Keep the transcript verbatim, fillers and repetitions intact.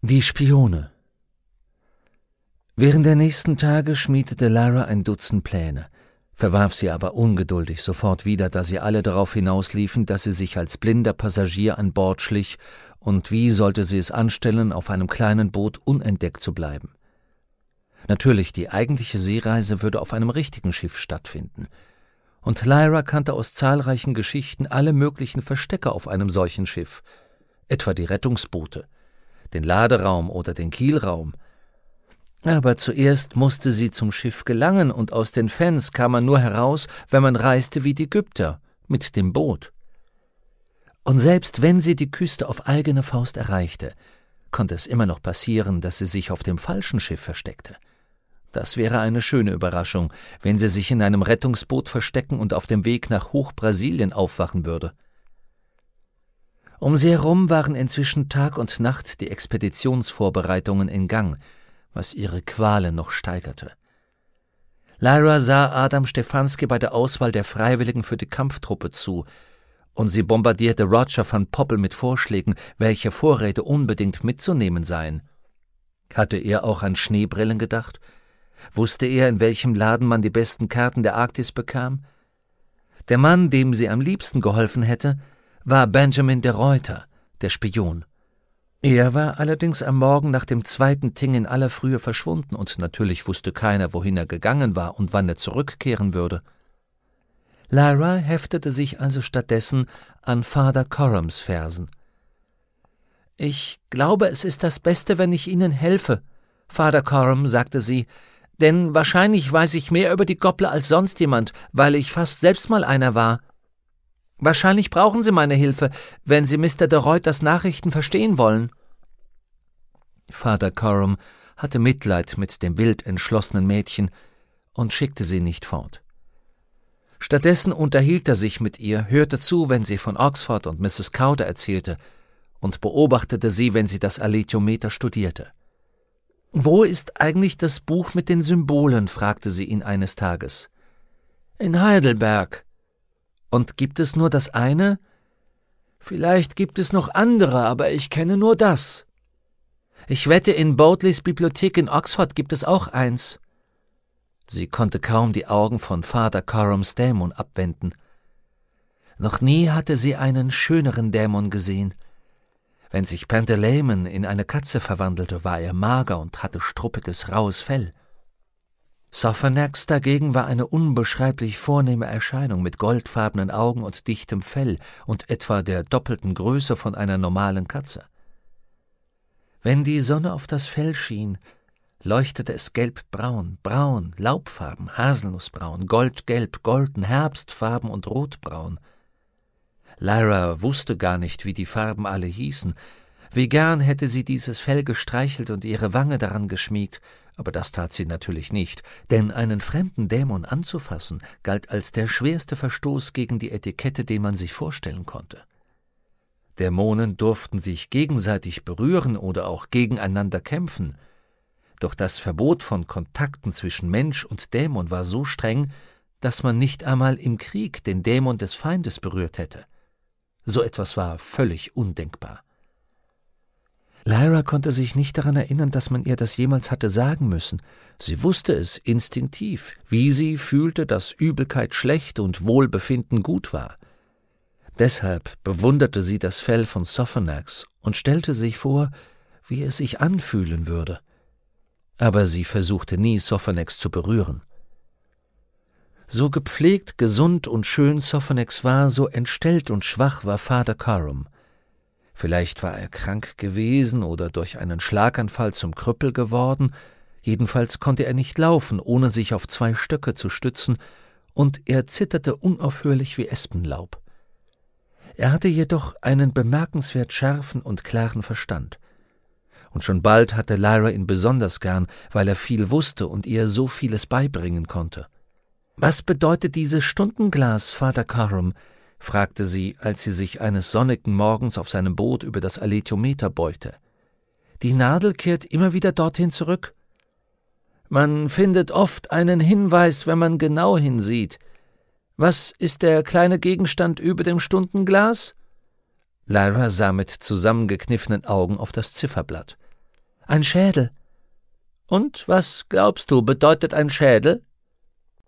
Die Spione. Während der nächsten Tage schmiedete Lyra ein Dutzend Pläne, verwarf sie aber ungeduldig sofort wieder, da sie alle darauf hinausliefen, dass sie sich als blinder Passagier an Bord schlich, und wie sollte sie es anstellen, auf einem kleinen Boot unentdeckt zu bleiben? Natürlich, die eigentliche Seereise würde auf einem richtigen Schiff stattfinden, und Lyra kannte aus zahlreichen Geschichten alle möglichen Verstecke auf einem solchen Schiff, etwa die Rettungsboote, den Laderaum oder den Kielraum. Aber zuerst musste sie zum Schiff gelangen, und aus den Fens kam man nur heraus, wenn man reiste wie die Ägypter, mit dem Boot. Und selbst wenn sie die Küste auf eigene Faust erreichte, konnte es immer noch passieren, dass sie sich auf dem falschen Schiff versteckte. Das wäre eine schöne Überraschung, wenn sie sich in einem Rettungsboot verstecken und auf dem Weg nach Hochbrasilien aufwachen würde. Um sie herum waren inzwischen Tag und Nacht die Expeditionsvorbereitungen in Gang, was ihre Qualen noch steigerte. Lyra sah Adam Stefanski bei der Auswahl der Freiwilligen für die Kampftruppe zu, und sie bombardierte Roger van Poppel mit Vorschlägen, welche Vorräte unbedingt mitzunehmen seien. Hatte er auch an Schneebrillen gedacht? Wusste er, in welchem Laden man die besten Karten der Arktis bekam? Der Mann, dem sie am liebsten geholfen hätte, war Benjamin de Ruyter, der Spion. Er war allerdings am Morgen nach dem zweiten Ting in aller Frühe verschwunden, und natürlich wusste keiner, wohin er gegangen war und wann er zurückkehren würde. Lyra heftete sich also stattdessen an Father Corums Versen. »Ich glaube, es ist das Beste, wenn ich Ihnen helfe, Father Coram«, sagte sie, »denn wahrscheinlich weiß ich mehr über die Gobbler als sonst jemand, weil ich fast selbst mal einer war. Wahrscheinlich brauchen Sie meine Hilfe, wenn Sie Mister de Ruiters Nachrichten verstehen wollen.« Father Coram hatte Mitleid mit dem wild entschlossenen Mädchen und schickte sie nicht fort. Stattdessen unterhielt er sich mit ihr, hörte zu, wenn sie von Oxford und Misses Cowder erzählte, und beobachtete sie, wenn sie das Alethiometer studierte. »Wo ist eigentlich das Buch mit den Symbolen?« fragte sie ihn eines Tages. »In Heidelberg.« »Und gibt es nur das eine?« »Vielleicht gibt es noch andere, aber ich kenne nur das.« »Ich wette, in Bodleys Bibliothek in Oxford gibt es auch eins.« Sie konnte kaum die Augen von Father Corums Dämon abwenden. Noch nie hatte sie einen schöneren Dämon gesehen. Wenn sich Pantaleimon in eine Katze verwandelte, war er mager und hatte struppiges, raues Fell. Sophonax dagegen war eine unbeschreiblich vornehme Erscheinung mit goldfarbenen Augen und dichtem Fell und etwa der doppelten Größe von einer normalen Katze. Wenn die Sonne auf das Fell schien, leuchtete es gelbbraun, braun, Laubfarben, Haselnussbraun, goldgelb, golden, Herbstfarben und rotbraun. Lyra wusste gar nicht, wie die Farben alle hießen. Wie gern hätte sie dieses Fell gestreichelt und ihre Wange daran geschmiegt, aber das tat sie natürlich nicht, denn einen fremden Dämon anzufassen, galt als der schwerste Verstoß gegen die Etikette, den man sich vorstellen konnte. Dämonen durften sich gegenseitig berühren oder auch gegeneinander kämpfen, doch das Verbot von Kontakten zwischen Mensch und Dämon war so streng, dass man nicht einmal im Krieg den Dämon des Feindes berührt hätte. So etwas war völlig undenkbar. Lyra konnte sich nicht daran erinnern, dass man ihr das jemals hatte sagen müssen. Sie wusste es instinktiv, wie sie fühlte, dass Übelkeit schlecht und Wohlbefinden gut war. Deshalb bewunderte sie das Fell von Sophonax und stellte sich vor, wie es sich anfühlen würde. Aber sie versuchte nie, Sophonax zu berühren. So gepflegt, gesund und schön Sophonax war, so entstellt und schwach war Father Coram. Vielleicht war er krank gewesen oder durch einen Schlaganfall zum Krüppel geworden, jedenfalls konnte er nicht laufen, ohne sich auf zwei Stöcke zu stützen, und er zitterte unaufhörlich wie Espenlaub. Er hatte jedoch einen bemerkenswert scharfen und klaren Verstand. Und schon bald hatte Lyra ihn besonders gern, weil er viel wusste und ihr so vieles beibringen konnte. »Was bedeutet dieses Stundenglas, Father Coram?« fragte sie, als sie sich eines sonnigen Morgens auf seinem Boot über das Alethiometer beugte. »Die Nadel kehrt immer wieder dorthin zurück?« »Man findet oft einen Hinweis, wenn man genau hinsieht. Was ist der kleine Gegenstand über dem Stundenglas?« Lyra sah mit zusammengekniffenen Augen auf das Zifferblatt. »Ein Schädel.« »Und was, glaubst du, bedeutet ein Schädel?«